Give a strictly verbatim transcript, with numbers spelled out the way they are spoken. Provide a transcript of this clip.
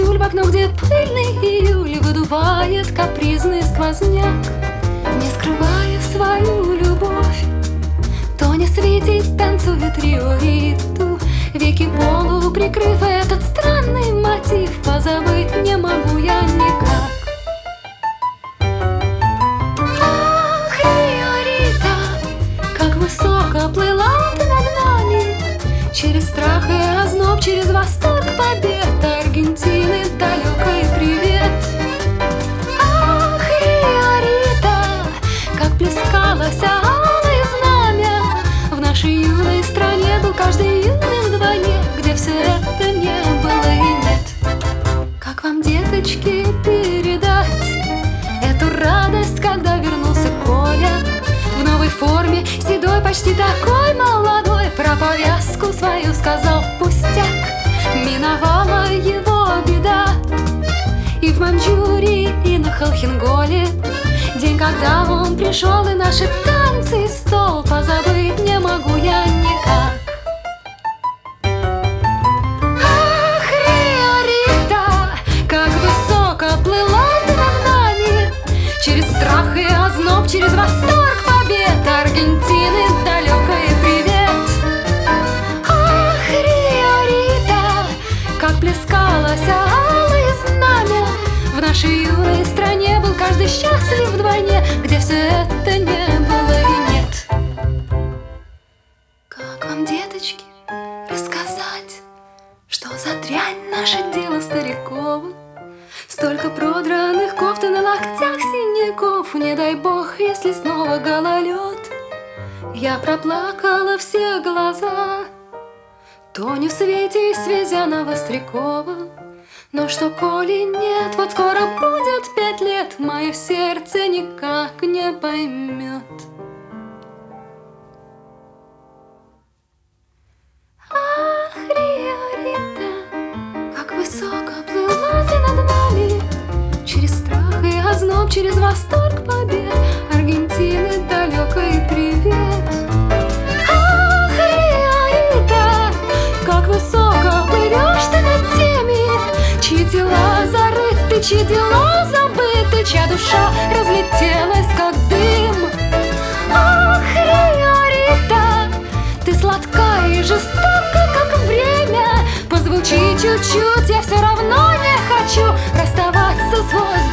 июль, в окно, где пыльный июль выдувает капризный сквозняк. Не скрывая свою любовь, Тоня светит, танцует риориту, веки полу прикрыв этот странный мотив. Позабыть не могу я никак. Ах, Риорита, как высоко плыла ты над нами, через страх и озноб, через восторг побед Аргентины далекой привет. Ах, Риорита, как плескалось алое знамя, в нашей юной стране был каждый юным вдвойне, где все это не было и нет. Как вам, деточки, передать эту радость, когда вернулся Коля в новой форме, седой, почти такой молодой, про повязку свою сказал пустяк. Миновала его беда и в Манчжурии, и на Холхенголе, день, когда он пришел, и наши танцы, и стол. Позабыть не могу я никак. Ах, Риорита, как высоко плыла ты над нами, через страх и озноб, через восторг побед Аргентины далекой привет. Ах, Риорита, как плескалось алое знамя, в нашей юной стране был каждый счастлив вдвойне, где все это не было и нет. Как вам, деточки, рассказать, что за дрянь наше дело старикова? Столько продранных кофт и на локтях синяков, не дай бог, если снова гололед. Я проплакала все глаза Тоню, Свете и Связяна Вострякова. Но что, коли нет, вот скоро будет пять лет, мое сердце никак не поймет. Ах, Риорита, как высоко плыла ты над нами, через страх и озноб, через восторг побед Аргентины далекой привет. Ах, Риорита, как высоко плывешь ты над теми, чьи дела зарыты, чьи дела забыты, чья душа разлетелась, как дым. Ах, Риорита, ты сладка и жестока, как время. Позвучи чуть-чуть, я все равно не хочу расставаться с воздухом.